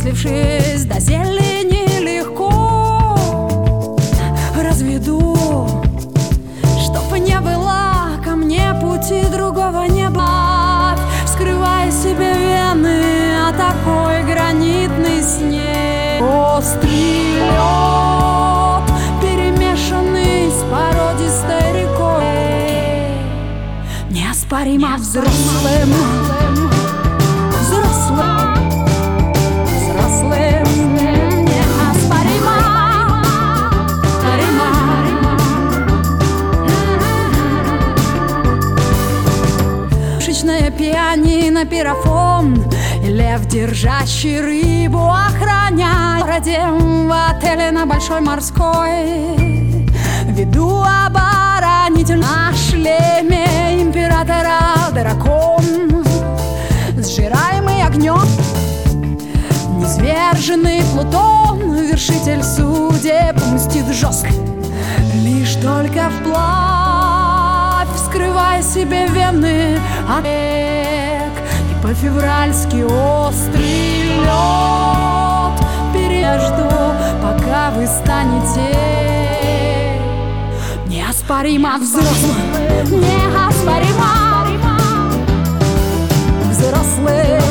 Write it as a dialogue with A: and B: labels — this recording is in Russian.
A: Приблизившись до зелени легко разведу, чтоб не было ко мне пути другого неба, скрывая себе вены, а такой гранитный снег. Острый лед, перемешанный с породистой рекой, неоспоримо взрослым. Пианино, пирафон, лев, держащий рыбу, охраняя в городе, в отеле на Большой Морской. Веду оборонитель на шлеме императора дракон, сжираемый огнем. Низверженный Плутон, вершитель судеб, мстит жестко, лишь только вплавь, вскрывая себе вены от век. И по-февральски острый лед пережду, пока вы станете неоспоримо взрослым, неоспоримо взрослым.